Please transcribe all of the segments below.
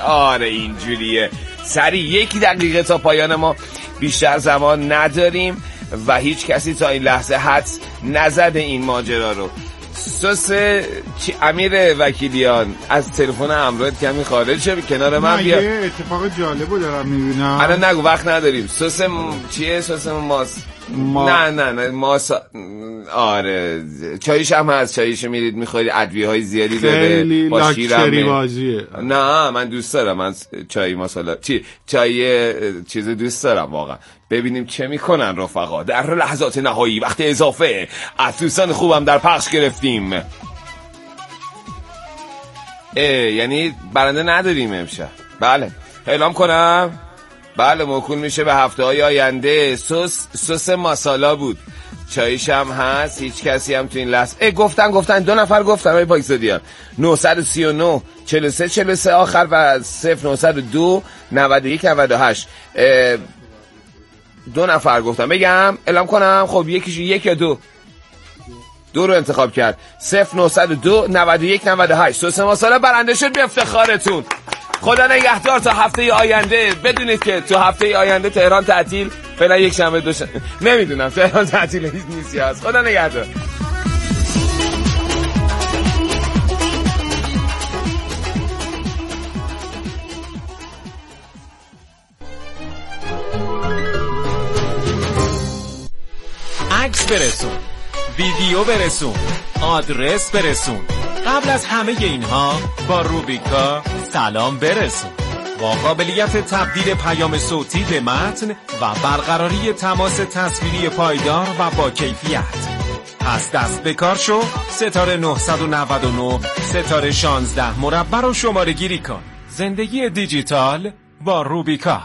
آره اینجوریه. سریع 1 دقیقه تا پایان ما، بیشتر زمان نداریم و هیچ کسی تا این لحظه حدس نزده این ماجرا رو. سوس امیر وکیلیان از تلفن همراهت کمی خارج شه، کنار من بیا. یه اتفاق جالبو دارم میبینم. الان نگو، وقت نداریم. سوس چیه؟ سوس نه ماس. آره چایش هم هست، چایش میرید میخورید، ادویه‌های زیادی داره، با شیرم بازیه. نه من دوست دارم، من چای ماسالا چای چیز دوست دارم واقعا. ببینیم چه میکنن رفقا در لحظات نهایی. وقت اضافه از دوستان خوبم در پخش گرفتیم. یعنی برنده نداریم امشب. بله اعلام کنم. بله موکول میشه به هفته‌های آینده. سس ماسالا بود، چایش هم هست. هیچ کسی هم تو این لحظه گفتن 2 نفر گفتن های پاکستان 939 43 43 آخر و 0902 91 98. 2 نفر گفتن. بگم اعلام کنم؟ خب یکیش 1 یا 2 رو انتخاب کرد. 0902 91 98. سس ماسالا برنده شد. به افتخارتون. خدا نگهدار تا هفته آینده. بدونید که تو هفته آینده تهران تعطیل، فعلا یک شنبه دوشنبه نمیدونم، تهران تعطیل نیستی هست. خدا نگهدار. عکس برسون، ویدیو برسون، آدرس برسون. قبل از همه اینها با روبیکا سلام برسون. با قابلیت تبدیل پیام صوتی به متن و برقراری تماس تصویری پایدار و با کیفیت. پس دست به کار شو. ستاره 999 ستاره 16 مربع رو شماره گیری کن. زندگی دیجیتال با روبیکا.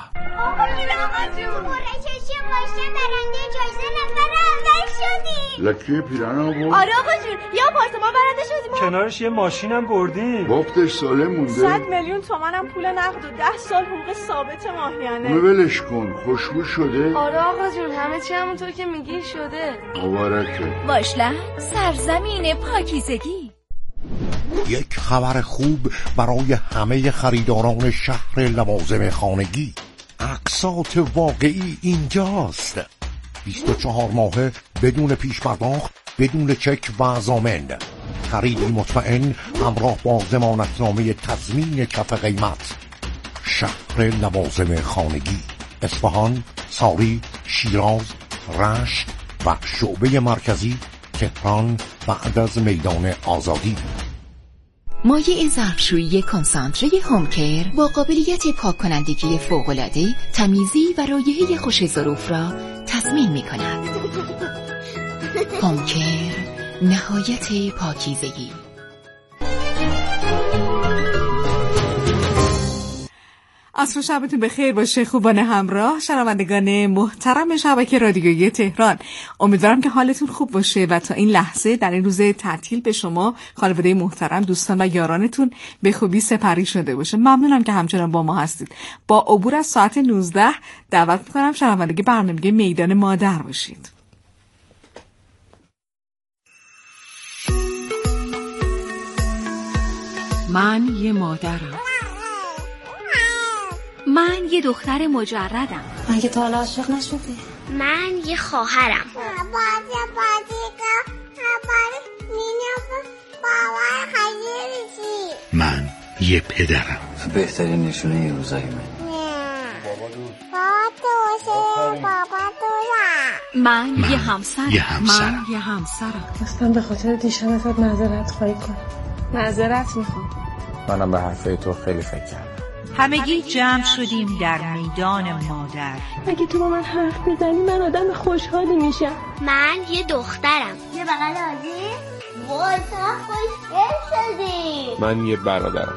لکی پیران بود؟ آره آقا جون، یه آپارتمان برنده شدیم. کنارش یه ماشینم بردیم. وقتش سالم مونده. 100 میلیون تومنم پول نقد و 10 سال حقوق ثابت ماهیانه. اونو ولش کن، خوشبو شده؟ آره آقا جون، همه چی همونطور که میگی شده. مبارکه. واشلند سرزمین پاکیزگی. یک خبر خوب برای همه خریداران شهر لوازم خانگی. اقساط واقعی اینجاست. 24 ماهه بدون پیش پرداخت، بدون چک و ضامن. خریدی مطمئن همراه با ضمانتنامه تضمین کف قیمت. شهر لوازم خانگی، اصفهان، ساری، شیراز، رشت و شعبه مرکزی تهران بعد از میدان آزادی. مایع ظرفشویی کنسانتره هومکر با قابلیت پاک کنندگی فوق‌العاده، تمیزی و رایحه خوش ظروف را تضمین می‌کند. هومکر، نهایت پاکیزگی. عصر شبتون بخیر باشه خوبان همراه، شنوندگان محترم شبکه رادیویی تهران. امیدوارم که حالتون خوب باشه و تا این لحظه در این روز تعطیل به شما، خانواده محترم، دوستان و یارانتون به خوبی سپری شده باشه. ممنونم که همچنان با ما هستید. با عبور از ساعت 19 دعوت می‌کنم شنوندگان برنامه میدان مادر باشید. من یه مادرم. من یه دختر مجردم. من که تا حالا عاشق نشده. من یه خواهرم. من یه پدرم. بهترین نشونه یه روزایی من یه همسرم. من یه همسرم. اصلا به خاطر دیشب ازت معذرت خواهی کنم. معذرت میخوام. منم به حرفای تو خیلی فکر کردم. همگی جمع شدیم در میدان مادر. اگه تو با من حرف بزنی من آدم خوشحالی میشم. من یه دخترم. یه بغل آزی؟ وای تا خوشگل شدی. من یه برادرم.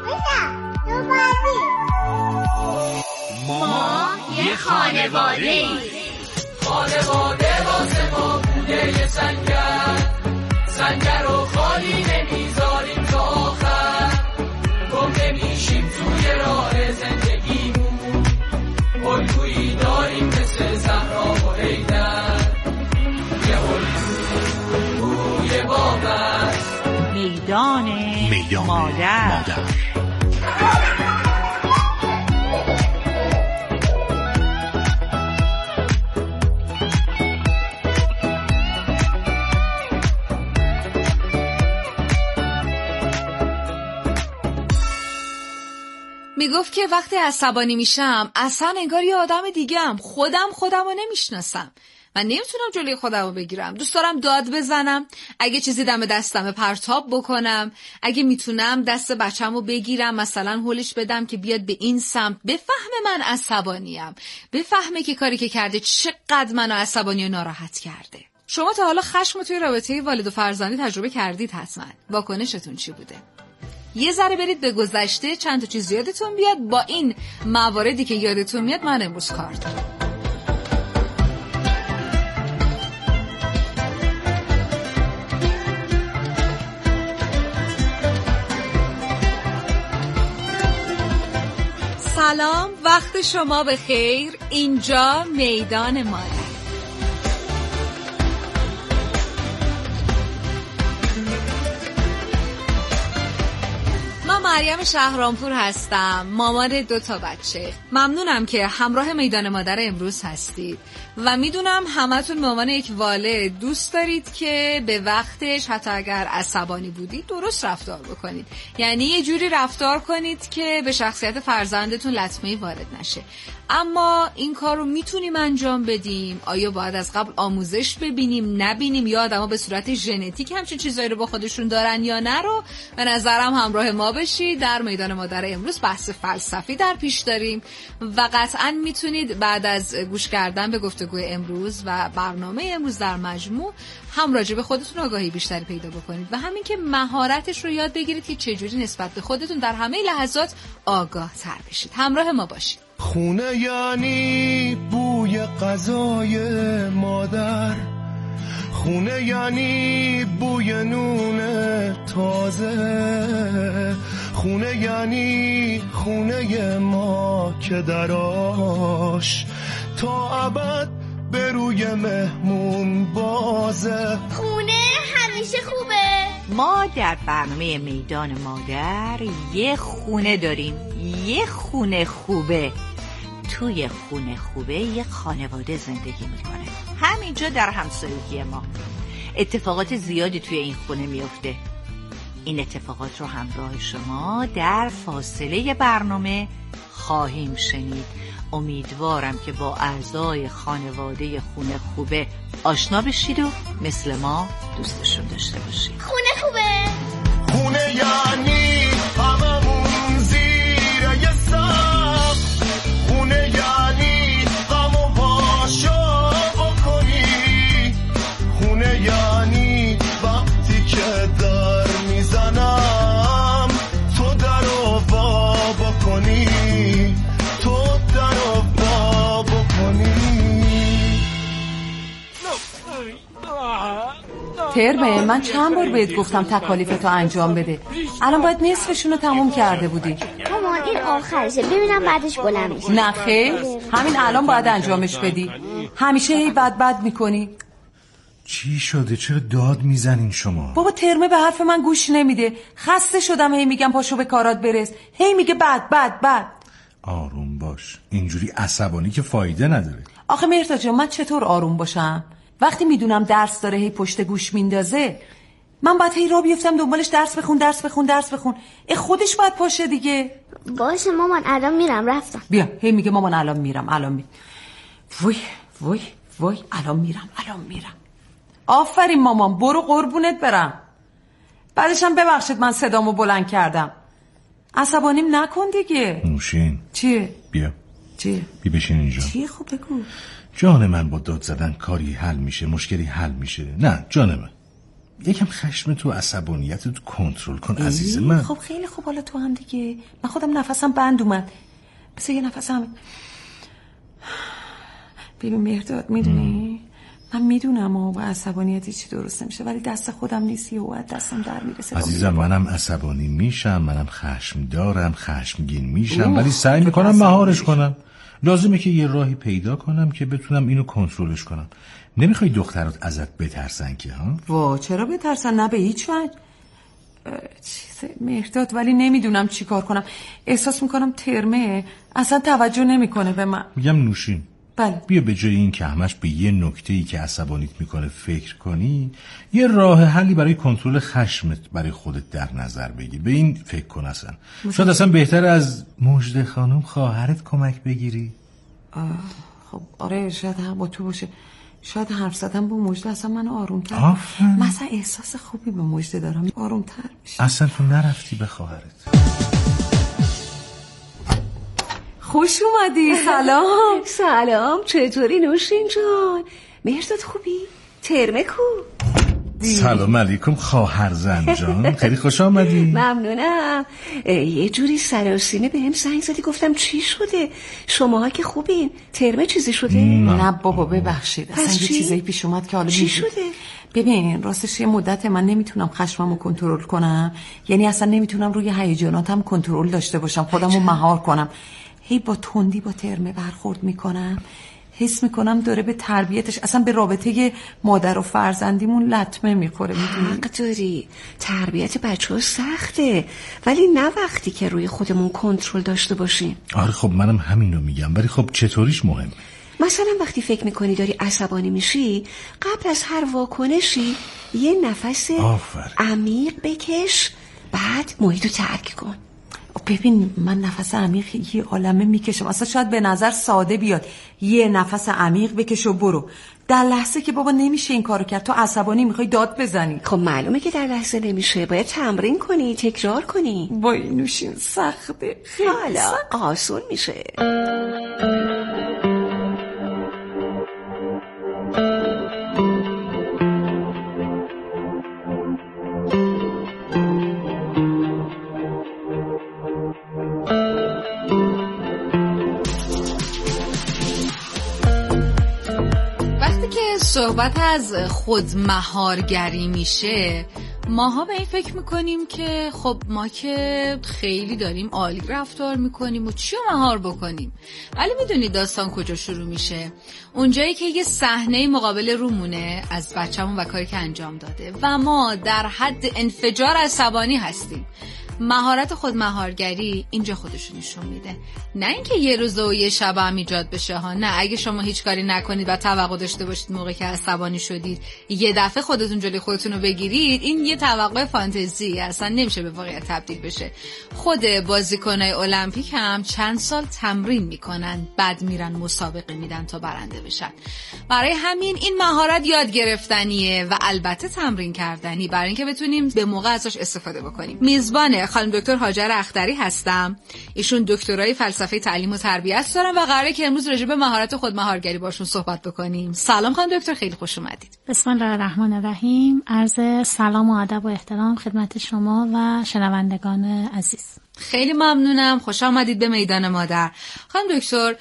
ما یه خانواده ایم. خانواده واسه ما بوده یه سنگر رو خالی نمیذاریم تا آخر. گم نمیشیم توی راه زندگیمون. الگویی داریم مثل زهرا و حیدر. یه الگوی باور. میدان مادر. میگفت که وقتی عصبانی میشم اصلا انگار یه آدم دیگه‌ام، خودمو نمیشناسم. من نمیتونم جلوی خودمو بگیرم. دوست دارم داد بزنم، اگه چیزی دم دستمه پرتاب بکنم، اگه میتونم دست بچه‌مو بگیرم مثلا هولش بدم که بیاد به این سمت، بفهمه من عصبانیم، بفهمه که کاری که کرده چقدر منو عصبانی و ناراحت کرده. شما تا حالا خشم توی رابطه والد و فرزندی تجربه کردید حتما. واکنشتون چی بوده؟ یه ذره برید به گذشته، چند تا چیز یادتون بیاد. با این مواردی که یادتون میاد من امروز کار دارم. سلام، وقت شما بخیر. اینجا میدان مادر. من مریم شهرامپور هستم، مامان 2 بچه. ممنونم که همراه میدان مادر امروز هستید و میدونم همتون به عنوان یک والد دوست دارید که به وقتش حتی اگر عصبانی بودید درست رفتار بکنید، یعنی یه جوری رفتار کنید که به شخصیت فرزندتون لطمه‌ای وارد نشه. اما این کار رو میتونیم انجام بدیم؟ آیا باید از قبل آموزش ببینیم نبینیم، یا آدما به صورت ژنتیک همچین چیزایی رو با خودشون دارن یا نه؟ رو به نظرم همراه ما بشید. در میدان مادر امروز بحث فلسفی در پیش داریم و قطعا میتونید بعد از گوش کردن به گفتگوی امروز و برنامه امروز در مجموع هم راجع به خودتون آگاهی بیشتری پیدا بکنید و همین که مهارتش رو یاد بگیرید که چجوری نسبت به خودتون در همه لحظات آگاه تر بشید. همراه ما باشید. خونه یعنی بوی غذای مادر، خونه یعنی بوی نون تازه، خونه یعنی خونه ما که دراش تا ابد به روی مهمون بازه. خونه همیشه خوبه. ما در برنامه میدان مادر یه خونه داریم، یه خونه خوبه. توی خونه خوبه یه خانواده زندگی میکنه، همینجا در همسایگی ما. اتفاقات زیادی توی این خونه میفته. این اتفاقات رو همراه شما در فاصله برنامه خواهیم شنید. امیدوارم که با اعضای خانواده خونه خوبه آشنا بشید و مثل ما دوستشون داشته باشید. خونه خوبه. خونه یعنی هممون زیر یه سقف، خونه یعنی غم و هاشا بکنی، خونه یعنی وقتی که در میزنم تو در رو وا بکنی، تو در رو وا بکنی. ترمه من چند بار بهت گفتم تکالیفتو انجام بده، الان باید نصفشون رو تموم کرده بودی. مامان این آخرشه، ببینم بعدش بلند میشه. نه خیر، همین الان باید انجامش بدی. همیشه هی بد میکنی. چی شده؟ چرا داد میزنین شما؟ بابا ترمه به حرف من گوش نمیده. خسته شدم هی میگم پاشو به کارات برس، هی میگه بد. آروم باش، اینجوری عصبانی که فایده نداره. آخه مهرداد جان من چطور آروم باشم وقتی میدونم درس داره هی پشت گوش میندازه؟ من باید هی را بیفتم دنبالش درس بخون. خودش باید پاشه دیگه. باشه مامان الان میرم، رفتم. بیا هی میگه مامان الان میرم. وای الان میرم. آفرین مامان، برو قربونت برم. بعدشم ببخشید من صدامو بلند کردم. عصبانیم نکن دیگه. نوشین چیه؟ بیا بشین اینجا. چیه؟ خوب بگو. جان من، با داد زدن کاری حل میشه، مشکلی حل میشه؟ نه جان من، یکم خشم تو، عصبانیت تو کنترل کن عزیز من. خب خیلی خوب، حالا تو هم دیگه. من خودم نفسم بند اومد، بس یه نفسم. ببین مهرداد، میدونی من میدونم با عصبانیتی چی درست نمیشه، ولی دست خودم نیست، یهو دستم در میرسه. عزیزم منم عصبانی میشم، منم خشم دارم، خشمگین میشم، ولی سعی میکنم مهارش کنم. لازمه که یه راهی پیدا کنم که بتونم اینو کنترلش کنم. نمیخوای دخترات ازت بترسن که ها؟ وا چرا بترسن؟ نه به هیچ وجه. مهرداد ولی نمیدونم چی کار کنم. احساس میکنم ترمه اصلا توجه نمیکنه به من. میگم نوشین بله. بیا به جای این که همش به یه نکته‌ای که عصبانیت میکنه فکر کنی، یه راه حلی برای کنترل خشمت برای خودت در نظر بگیر. به این فکر کن اصلا. شاید اصلا بهتر از مژده خانم خواهرت کمک بگیری. خب آره، شاید هم با تو باشه. شاید حرف زدم با مژده اصلا منو آروم کرد. مثلا احساس خوبی به مژده دارم، آروم‌تر میشه. اصلا تو نرفتی به خواهرت. خوش اومدی. سلام. سلام، چطوری نوشین جان؟ مهرداد خوبی؟ ترمه کو؟ سلام علیکم خواهر زن جان، خیلی خوش آمدی. ممنونم. یه جوری سراسینه به هم زنگ زدی، گفتم چی شده؟ شماها که خوبین؟ ترمه چیزی شده؟ نه بابا ببخشید، اصلا یه چیزایی پیش اومد که حالا چی شده؟ ببینین راستش یه مدت من نمیتونم خشممو کنترل کنم، یعنی اصلا نمیتونم روی هیجاناتم کنترل داشته باشم، خودمو مهار کنم. هی با تندی با ترمه برخورد میکنم، حس میکنم داره به تربیتش، اصلا به رابطه مادر و فرزندیمون لطمه میخوره. حق داری، تربیت بچه ها سخته، ولی نه وقتی که روی خودمون کنترل داشته باشیم. آره خب منم همینو میگم، ولی خب چطوریش مهم؟ مثلا وقتی فکر میکنی داری عصبانی میشی، قبل از هر واکنشی یه نفس عمیق بکش، بعد محیطو ترک کن. ببین من نفس عمیق یه عالمه میکشم، اصلا شاید به نظر ساده بیاد، یه نفس عمیق بکش و برو. در لحظه که بابا نمیشه این کارو کرد، تو عصبانی میخوای داد بزنی. خب معلومه که در لحظه نمیشه، باید تمرین کنی، تکرار کنی. وای نوشین سخته، حالا آسون میشه. صحبت از خودمهارگری میشه، ماها به این فکر میکنیم که خب ما که خیلی داریم عالی رفتار میکنیم و چی رو مهار بکنیم، ولی میدونید داستان کجا شروع میشه؟ اونجایی که یه صحنه مقابل رومونه از بچه‌مون و کاری که انجام داده و ما در حد انفجار عصبانی هستیم. مهارت خودمهارگری اینجا خودشو نشون میده، نه اینکه یه روز و یه شب هم ایجاد بشه ها. نه، اگه شما هیچ کاری نکنید و توقع داشته باشید موقعی که عصبانی شدید یه دفعه خودتون جلوی خودتون رو بگیرید، این یه توقع فانتزی، اصلا نمیشه به واقعیت تبدیل بشه. خود بازیکنای المپیک هم چند سال تمرین میکنن، بعد میرن مسابقه میدن تا برنده بشن. برای همین این مهارت یاد گرفتنیه و البته تمرین کردنی برای اینکه بتونیم به موقع ازش استفاده بکنیم. میزبان خانم دکتر هاجر اختری هستم. ایشون دکترای فلسفه تعلیم و تربیت دارن و قراره که امروز راجع به مهارت خودمهارگری باشون صحبت بکنیم. سلام خانم دکتر، خیلی خوش اومدید. بسم الله الرحمن الرحیم. عرض سلام و ادب و احترام خدمت شما و شنوندگان عزیز. خیلی ممنونم، خوش آمدید به میدان مادر. خانم دکتر،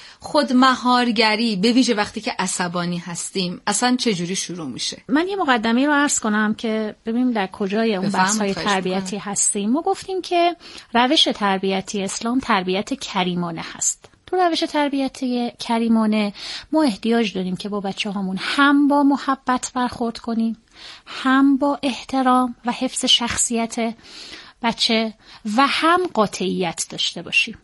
خودمهارگری به ویژه وقتی که عصبانی هستیم اصلا چجوری شروع میشه؟ من یه مقدمه رو عرض کنم که ببینیم در کجای اون بحث‌های تربیتی هستیم. ما گفتیم که روش تربیتی اسلام تربیت کریمانه هست. تو روش تربیتی کریمانه ما احتیاج داریم که با بچه‌هامون هم با محبت برخورد کنیم، هم با احترام و حفظ شخصیت بچه و هم قاطعیت داشته باشیم.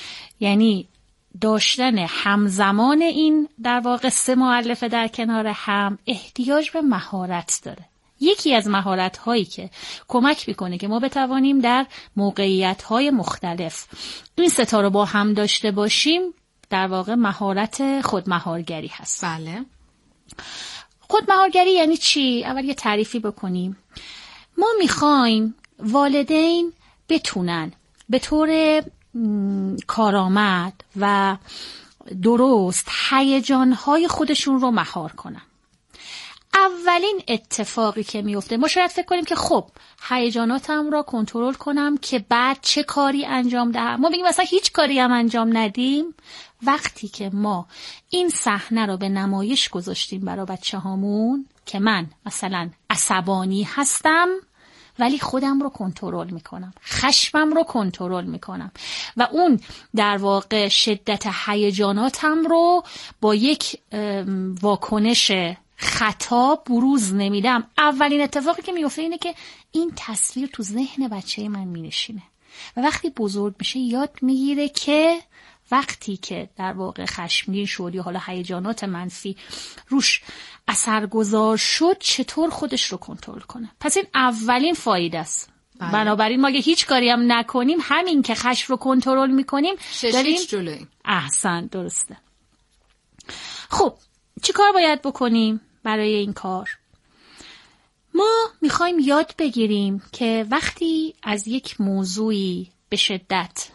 یعنی داشتن همزمان این در واقع سه مؤلفه در کنار هم احتیاج به مهارت داره. یکی از مهارت‌هایی که کمک می‌کنه که ما بتوانیم در موقعیت‌های مختلف این سه تا رو با هم داشته باشیم در واقع مهارت خودمهارگری هست. بله. خودمهارگری یعنی چی؟ اول یه تعریفی بکنیم. ما می‌خوایم والدین بتونن به طور کارآمد و درست هیجان‌های خودشون رو مهار کنن. اولین اتفاقی که میفته ما شاید فکر کنیم که خب هیجاناتم رو کنترل کنم که بعد چه کاری انجام دهم. ما بگیم مثلا هیچ کاری هم انجام ندیم. وقتی که ما این صحنه رو به نمایش گذاشتیم برای بچه‌هامون که من مثلا عصبانی هستم ولی خودم رو کنترل میکنم، خشمم رو کنترل میکنم و اون در واقع شدت هیجاناتم رو با یک واکنش خطا بروز نمیدم. اولین اتفاقی که میفته اینه که این تصویر تو ذهن بچه من مینشینه و وقتی بزرگ میشه یاد میگیره که وقتی که در واقع خشمگین شد یا حالا هیجانات منفی روش اثرگذار شد چطور خودش رو کنترل کنه. پس این اولین فایده است. بنابراین ما اگه هیچ کاری هم نکنیم، همین که خشم رو کنترل میکنیم داریم جلوی. احسن، درسته. خب چی کار باید بکنیم برای این کار؟ ما میخوایم یاد بگیریم که وقتی از یک موضوعی به شدت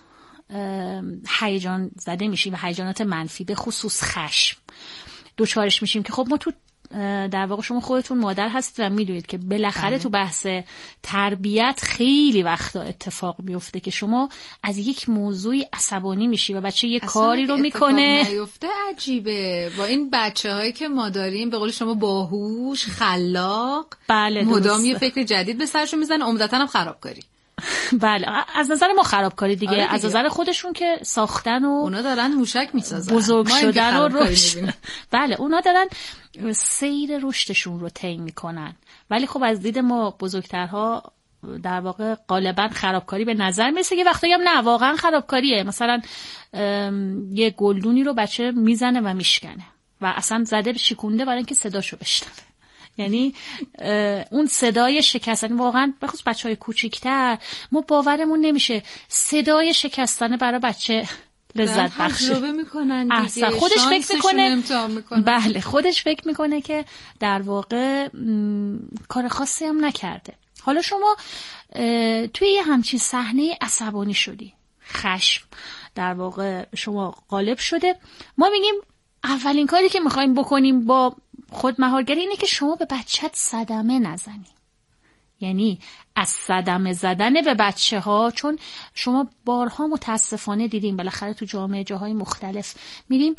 هیجان زده میشیم و هیجانات منفی به خصوص خشم دوچارش میشیم، که خب ما تو در واقع شما خودتون مادر هستید و میدونید که بالاخره تو بحث تربیت خیلی وقتا اتفاق میفته که شما از یک موضوعی عصبانی میشی و بچه یه کاری رو میکنه نیفته. عجیبه با این بچه‌هایی که ما داریم، به قول شما باهوش، خلاق، بله مدام یه فکر جدید به سرشون میزنه، عمدتاً هم خرابکاری. بله، از نظر ما خرابکاری دیگه. آره دیگه، از نظر خودشون که ساختن و اونا دارن موشک میسازن، بزرگ شدن و رشد. بله، اونا دارن سیر رشدشون رو طی میکنن، ولی خب از دید ما بزرگترها در واقع غالبا خرابکاری به نظر میرسه که وقتی هم نه واقعا خرابکاریه. مثلا یه گلدونی رو بچه میزنه و میشکنه و اصلا زده شکونده برای اینکه صداشو بشنوه. یعنی اون صدای شکستن، واقعا بخصوص بچهای کوچیک‌تر ما باورمون نمیشه صدای شکستن برای بچه لذت بخشه. تجربه میکنن دیگه، خودش فکر میکنه بله خودش فکر میکنه که در واقع کار خاصی هم نکرده. حالا شما توی یه همچین صحنه عصبانی شدی، خشم در واقع شما غالب شده، ما میگیم اولین کاری که میخوایم بکنیم با خودمهارگری اینه که شما به بچت صدمه نزنی. یعنی از صدمه زدن به بچه ها، چون شما بارها متاسفانه دیدیم بالاخره تو جامعه جاهای مختلف میریم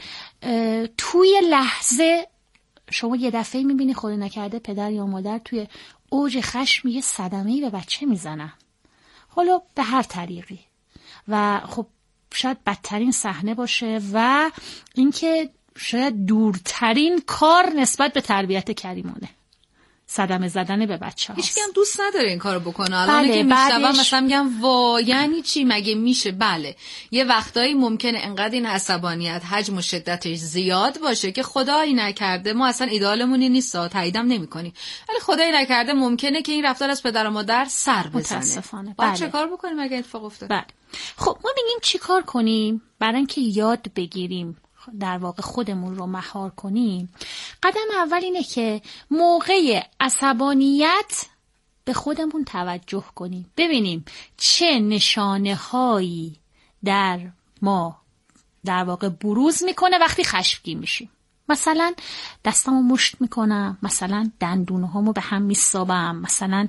توی لحظه شما یه دفعه میبینی خود نکرده پدر یا مادر توی اوج خشم یه صدمه‌ای به بچه میزنن، حالا به هر طریقی، و خب شاید بدترین صحنه باشه و اینکه شاید دورترین کار نسبت به تربیت کریمانه، صدمه زدن به بچه هاست. هیچ کم دوست نداره این کارو بکنه. الان که میشنوم مثلا میگم وا یعنی چی، مگه میشه؟ بله یه وقتایی ممکنه انقدر این عصبانیت حجم و شدتش زیاد باشه که خدایی نکرده، ما اصلا ایدالمون نیست، تاییدم نمی‌کنی، ولی خدایی نکرده ممکنه که این رفتار از پدر و مادر سر بزنه. متاسفانه. باید چه کار بکنیم اگه اتفاق افتاد؟ بله. خب ما میگیم چی کار کنیم برای اینکه یاد بگیریم در واقع خودمون رو مهار کنیم. قدم اول اینه که موقع عصبانیت به خودمون توجه کنیم، ببینیم چه نشانه هایی در ما در واقع بروز میکنه وقتی خشمگین میشیم. مثلا دستامو مشت میکنم، مثلا دندونهامو به هم میسابم، مثلا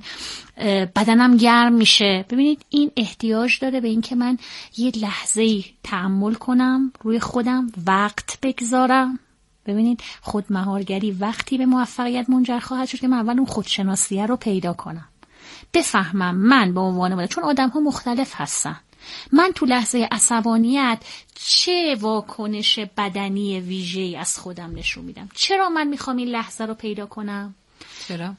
بدنم گرم میشه. ببینید این احتیاج داره به این که من یه لحظه‌ای تأمل کنم، روی خودم وقت بگذارم. ببینید خودمهارگری وقتی به موفقیت منجر خواهد شد که من اول اون خودشناسیه رو پیدا کنم، بفهمم من به عنوان مادر، چون آدم‌ها مختلف هستن، من تو لحظه عصبانیت چه واکنش بدنی ویژه‌ای از خودم نشون میدم. چرا من میخوام این لحظه رو پیدا کنم؟ چرا؟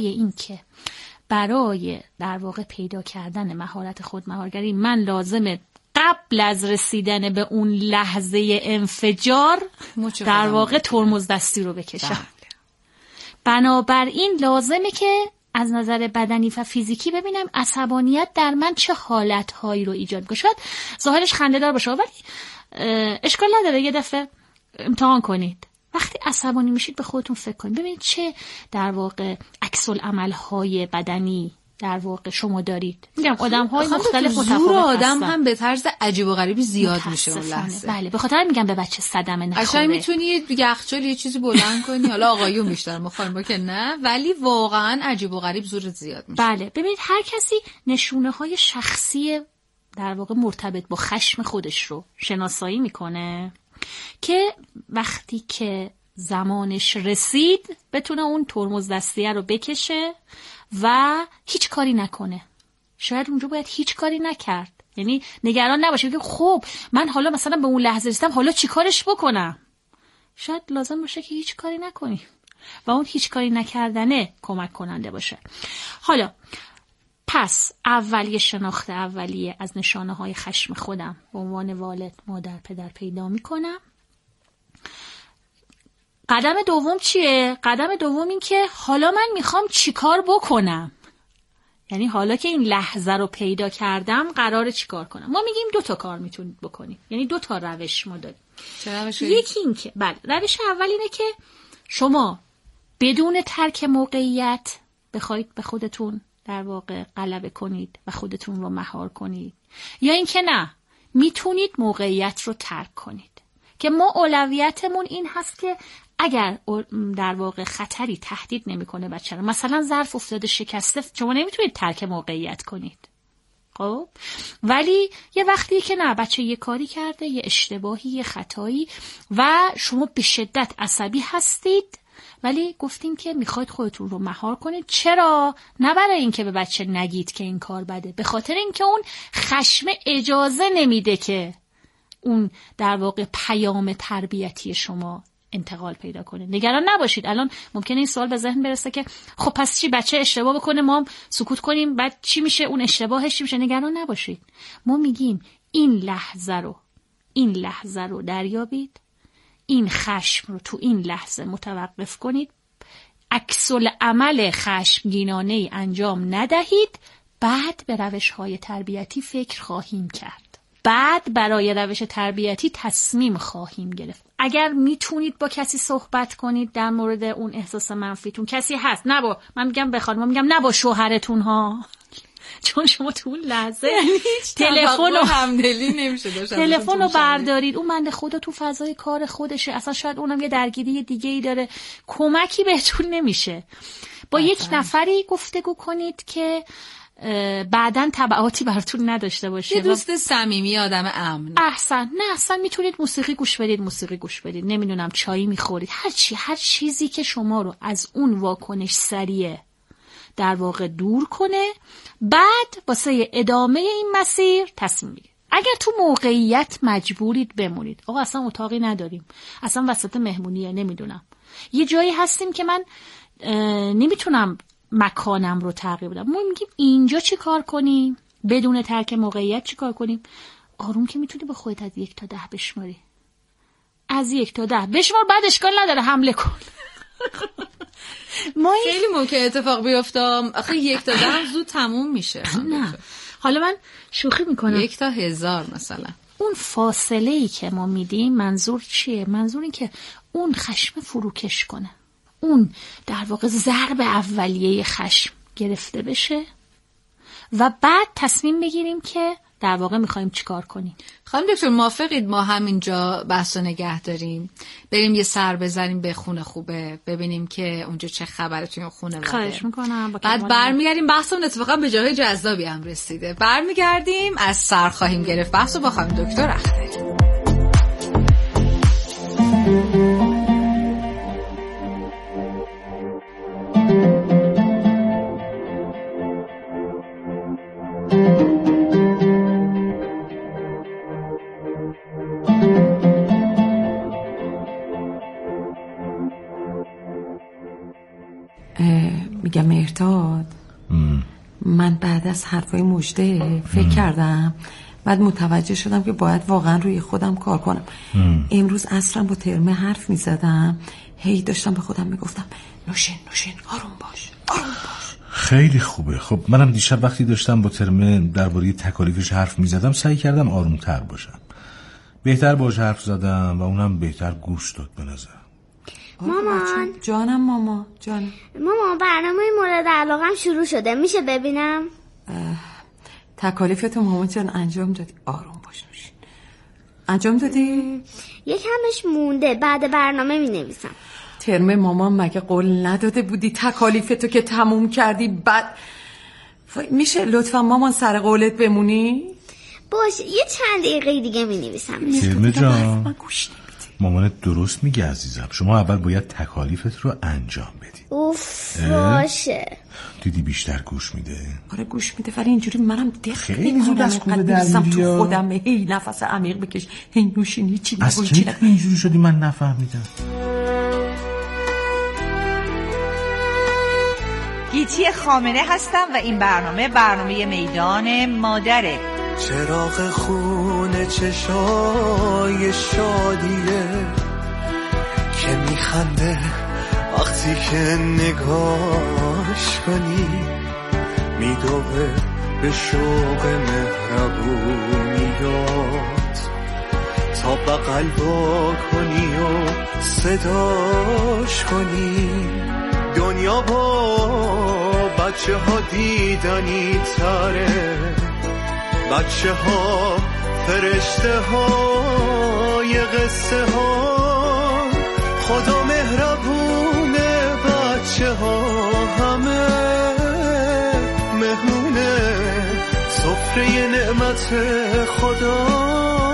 برای در واقع پیدا کردن مهارت خودمهارگری من لازمه قبل از رسیدن به اون لحظه انفجار در واقع ترمز دستی رو بکشم. بنابراین لازمه که از نظر بدنی و فیزیکی ببینم عصبانیت در من چه حالتهایی رو ایجاد می‌کنه. شاید ظاهرش خنده‌دار باشه ولی اشکال نداره، یه دفعه امتحان کنید. وقتی عصبانی میشید به خودتون فکر کنید، ببینید چه در واقع عکس‌العمل‌های بدنی در واقع شما دارید. میگم آدم‌های مختلف زور آدم هم به طرز عجیب و غریبی زیاد میشه اون لحظه. بله، به خاطر میگم به بچه صدمه نخوره. قشنگ میتونی یخچال یه چیزی بلند کنی، حالا آقایون بیشتر مخالفه که نه، ولی واقعا عجیب و غریب زور زیاد میشه. بله، ببینید هر کسی نشونه‌های شخصی در واقع مرتبط با خشم خودش رو شناسایی میکنه که وقتی که زمانش رسید بتونه اون ترمز دستیه رو بکشه و هیچ کاری نکنه. شاید اونجا باید هیچ کاری نکرد، یعنی نگران نباشه بگه خب من حالا مثلا به اون لحظه رسیدم، حالا چی کارش بکنم؟ شاید لازم باشه که هیچ کاری نکنی و اون هیچ کاری نکردنه کمک کننده باشه. حالا پس اولیه شناخت اولیه از نشانه های خشم خودم به عنوان والد، مادر، پدر پیدا میکنم. قدم دوم چیه؟ قدم دوم این که حالا من میخوام چیکار بکنم. یعنی حالا که این لحظه رو پیدا کردم قراره چیکار کنم. ما میگیم 2 تا کار میتونید بکنید، یعنی 2 تا روش ما داریم. چه روشی؟ یکی این که روش اول اینه که شما بدون ترک موقعیت بخواید به خودتون در واقع غلبه کنید و خودتون رو مهار کنید، یا اینکه نه میتونید موقعیت رو ترک کنید. که ما اولویتمون این هست که اگر در واقع خطری تهدید نمیکنه بچه رو، مثلا ظرف افتاده شکسته، شما نمیتونید ترک موقعیت کنید. خب ولی یه وقتی که نه، بچه یه کاری کرده، یه اشتباهی، یه خطایی و شما به شدت عصبی هستید، ولی گفتین که میخواید خودتون رو مهار کنید. چرا؟ نه برای اینکه به بچه نگید که این کار بده، به خاطر اینکه اون خشم اجازه نمیده که اون در واقع پیام تربیتی شما انتقال پیدا کنه. نگران نباشید. الان ممکنه این سوال به ذهن برسه که خب پس چی، بچه اشتباه بکنه ما هم سکوت کنیم، بعد چی میشه، اون اشتباهش چی میشه؟ نگران نباشید. ما میگیم این لحظه رو دریابید، این خشم رو تو این لحظه متوقف کنید، عکس العمل خشمگینانه‌ای انجام ندهید، بعد به روش‌های تربیتی فکر خواهیم کرد. بعد برای روش تربیتی تصمیم خواهیم گرفت. اگر میتونید با کسی صحبت کنید در مورد اون احساس منفیتون، کسی هست، نه با من میگم به خانم، میگم نه با شوهرتون ها، چون شما تو اون لحظه تلفن و همدلی نمیشه داشت، تلفن رو بردارید، اون بنده خدا تو فضای کار خودشه، اصلا شاید اونم یه درگیری دیگه ای داره، کمکی بهتون نمیشه. با یک نفری گفتگو کنید که بعدن تبعاتی براتون نداشته باشه. یه دوست صمیمی، آدم امن. احسن میتونید موسیقی گوش بدید، نمیدونم چایی میخورید، هر چیزی که شما رو از اون واکنش سریع در واقع دور کنه. بعد واسه ادامه این مسیر تصمیم بگیرید. اگر تو موقعیت مجبورید بمونید، آقا اصلا اتاقی نداریم، اصلا وسط مهمونیه، نمیدونم یه جایی هستیم که من نمیتونم مکانم رو تغییر بدم، ما میگیم اینجا چی کار کنیم؟ بدون ترک موقعیت چی کار کنیم؟ آروم که میتونی به خودت از 1 تا 10 بشماری، از 1 تا 10 بشمار، بعد اشکال نداره حمله کن. خیلی ممکن اتفاق بیفته، آخه 1 تا 10 هم زود تموم میشه. نه حالا من شوخی میکنم، 1 تا 1000 مثلا. اون فاصله‌ای که ما میدیم منظور چیه؟ منظور این که اون خشم فروکش کنه، اون در واقع ضرب اولیه خشم گرفته بشه و بعد تصمیم بگیریم که در واقع میخوایم چیکار کنیم. خانم دکتر موافقید ما همینجا بحث و نگه داریم، بریم یه سر بزنیم به خونه خوبه، ببینیم که اونجا چه خبره توی خونه واده. خواهش میکنم. بعد برمیگردیم، بحثمون اتفاقا به جای جذابی هم رسیده، برمیگردیم از سر خواهیم گرفت بحثو با خانم دکتر اختری. میگم مهرداد، من بعد از حرفای مژده فکر کردم، بعد متوجه شدم که باید واقعا روی خودم کار کنم. امروز عصرم با ترمه حرف میزدم، هی داشتم به خودم میگفتم نوشین آروم باش. خیلی خوبه. خب منم دیشب وقتی داشتم با ترمه درباره تکالیفش حرف میزدم سعی کردم آرومتر باشم، بهتر باش حرف زدم و اونم بهتر گوش داد به نظر. مامان جانم. مامان برنامه مورد علاقم شروع شده، میشه ببینم؟ تکالیفتو مامان جان انجام دادی، آروم باش نوشین. انجام دادی؟ یکمش مونده، بعد برنامه می نویسم. ترم مامان مگه قول نداده بودی تکالیفتو که تموم کردی بعد میشه لطفا مامان سر قولت بمونی؟ باشه یه چند دقیقه دیگه می نویسم. ترمه جان مامانت درست میگه عزیزم، شما اول باید تکالیفت رو انجام بدی. اوف باشه. دیدی بیشتر گوش میده؟ آره گوش میده، ولی اینجوری منم خیلی زود از کوره در میری تو خودم، هی نفس عمیق بکش، هی نوشین هیچی نگو. از کی اینجوری شدی من نفهمیدم؟ گیتی خامنه هستم و این برنامه میدان مادره. چراغ خونه چشای شادیه که میخنده وقتی که نگاش کنی، میدوه به شوق مهربونیات تا بغل با کنی و صداش کنی. دنیا با بچه ها دیدنی تره، بچه ها فرشته های قصه ها، خدا مهربونه، بچه ها همه مهمونه، سفره نعمت خدا.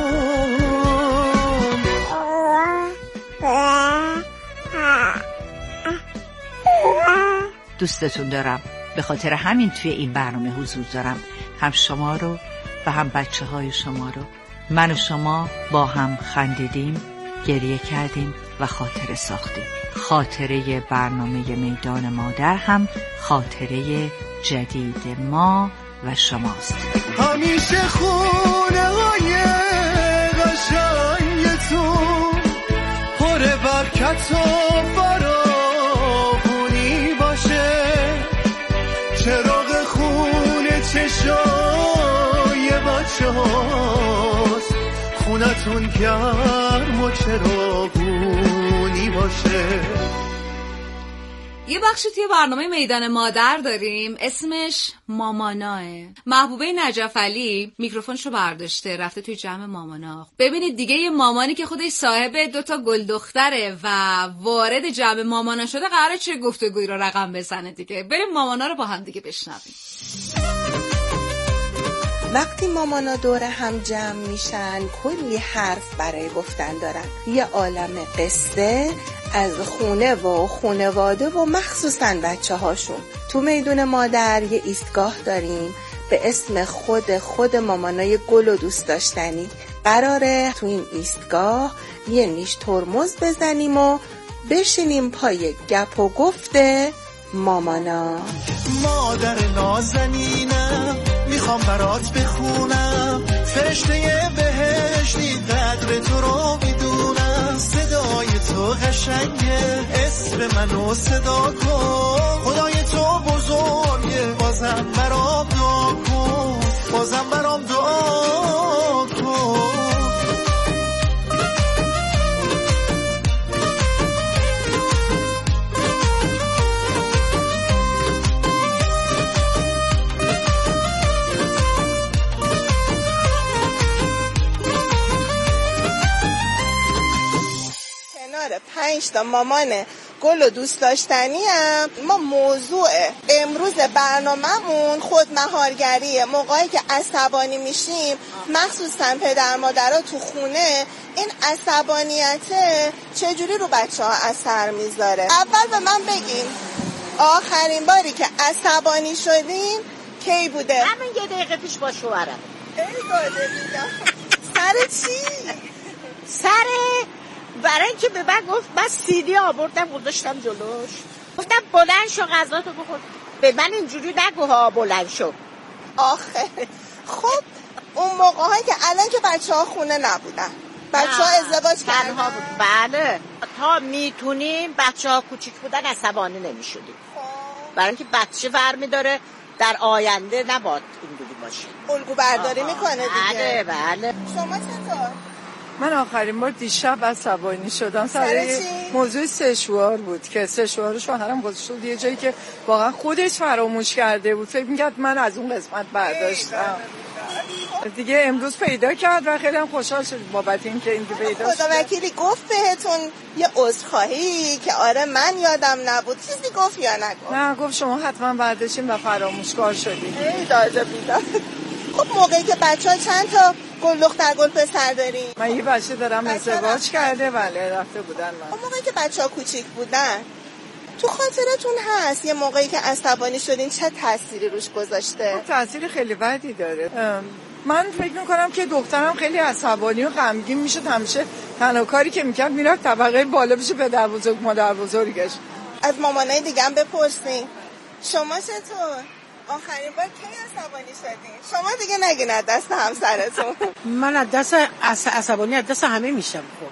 دوستتون دارم، به خاطر همین توی این برنامه حضور دارم، هم شما رو و هم بچه های شما رو. من و شما با هم خندیدیم، گریه کردیم و خاطره ساختیم. خاطره برنامه میدان مادر هم خاطره جدید ما و شماست. همیشه خونه های قشنگ تو پر برکت و فراوانی باشه، چراغ خونه چشای بچه هاست، خونتون گرم و چراغونی باشه. یه بخشی توی برنامه میدان مادر داریم اسمش ماماناه. محبوبه نجف علی میکروفونشو برداشته رفته توی جمع مامانا. ببینید دیگه یه مامانی که خودش صاحب 2 گل دختره و وارد جمع مامانا شده قراره چه گفتگویی رو رقم بزنه دیگه. بریم مامانا رو با هم دیگه بشنویم. وقتی مامانا دور هم جمع میشن کلی حرف برای گفتن دارن، یه عالم قصه از خونه و خونواده و مخصوصاً بچه هاشون. تو میدون مادر یه ایستگاه داریم به اسم خود مامانای گل و دوست داشتنی. قراره تو این ایستگاه یه نیش ترمز بزنیم و بشینیم پای گپ و گفت مامانا. مادر نازنینم میخوام برات بخونم، فرشته بهشتی قدر تو رو میدونم، صدای تو قشنگه اسم منو صدا کن، خدای تو بزرگه بازم برام دعا کن، بازم برام دعا کن. کنار 5 تا مامان گل و دوست داشتنی هم ما موضوع امروز برنامه‌مون خودمهارگریه. موقعی که عصبانی میشیم مخصوصا پدر مادرها تو خونه، این عصبانیته چجوری رو بچه ها اثر میذاره؟ اول به من بگین آخرین باری که عصبانی شدین کی بوده؟ همین 1 دقیقه پیش با شوهرم. ای داده بیدم. سر چی؟ سر برای اینکه به من گفت من CD آوردم گذاشتم جلوش، گفتم بلند شو غذاتو بخور. به من اینجوری نگو ها بلند شو. آخه خب اون موقع‌هایی که الان که بچه‌ها خونه نبودن، بچه‌ها ازدواج کردن بود. بله تا میتونیم بچه‌ها کوچیک بودن عصبانی نمیشدیم، برای اینکه بچه ورمی داره در آینده نباید اینجوری باشه، الگو برداری میکنه دیگه. بله. شما چطور؟ من آخرین بار دیشب عصبانی شدم سر موضوع سشوار بود که سشوار شوهرم گذاشته بود یه جایی که واقعا خودش فراموش کرده بود، فکر می‌کرد من از اون قسمت برداشتم دیگه. امروز پیدا کرد و خیلی هم خوشحال شد بابت اینکه اینکه پیدا شد. خدا وکیلی گفت بهتون یه عذرخواهی که آره من یادم نبود، چیزی گفت یا نگفت؟ نه گفت شما حتما برداشتین و فراموشکار شدین. ای داده بیدم. خب موقعی که بچه‌ها چند تا گل دختر گل پسر دارین؟ من یه بچه دارم ازدواج کرده. بله رفته بودن. من موقعی که بچه‌ها کوچیک بودن تو خاطرتون هست یه موقعی که عصبانی شدین چه تأثیری روش گذاشته؟ تأثیر خیلی بدی داره. من فکر میکنم که دخترم خیلی عصبانی و غمگین میشد، همیشه تنها کاری که میکرد میرفت طبقه بالا بشه پدر بزرگ مادر بزرگش. از مامانای دیگه هم بپرسین شما چطور؟ آخرین بار کی عصبانی شدین؟ شما دیگه نگین از دست همسرتون. من از دست عصبانی از دست همه میشم. خب